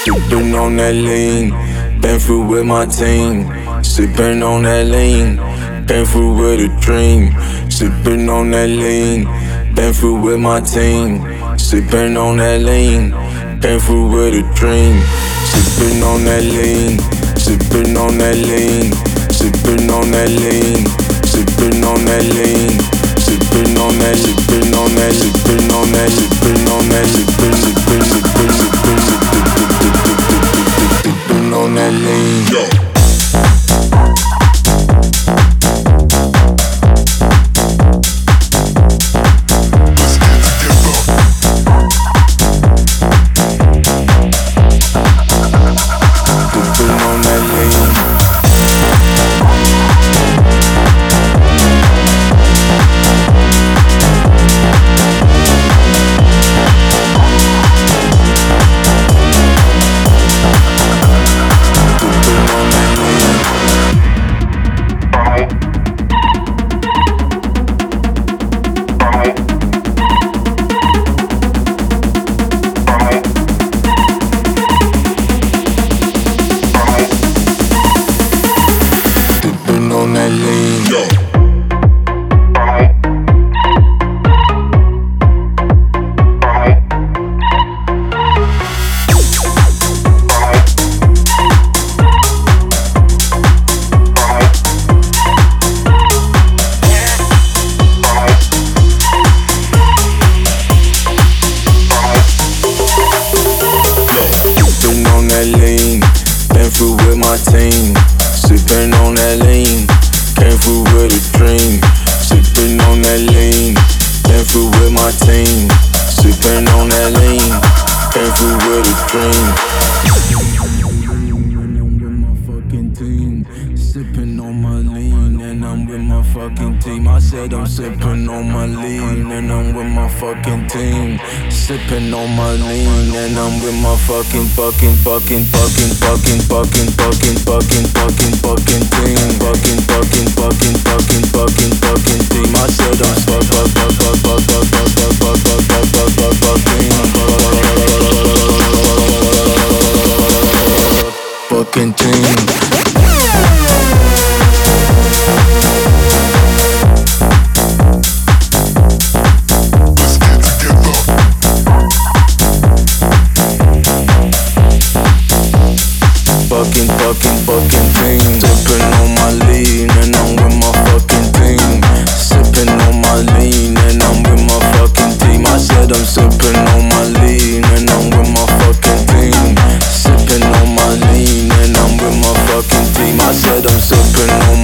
Sippin' on that lean, been through with my team. Sippin' on that lean, came through with a dream. Sippin' on that lean, been through with my team. Sippin' on that lean, came through with a dream. Sippin' on that lean, sippin' on that lean, sippin' on that lean, sippin' on that lean, sippin' on that, sippin' on that, sippin' on that, sippin' on that, sippin' on that lean. On that lean, sippin' on that lean, been through with my team. Sippin' on that lean, came through with a dream. Sippin' on that lean, been through with my team. Sippin' on that lean, came through with a dream. And I'm with my fucking team. Sippin' on my lean, and I'm with my fucking team. I said I'm sippin' on my lean, and I'm with my fucking team. Sippin' on my lean, and I'm with my fucking team. Fucking team. I said I'm fucking team. Fucking team. Sippin' on my lean, and I'm with my fucking team. Sippin' on my lean, and I'm with my fucking team. I said I'm sippin' on my lean, and I'm with my fucking team. Sippin' on my lean, and I'm with my fucking team. I said I'm sippin' on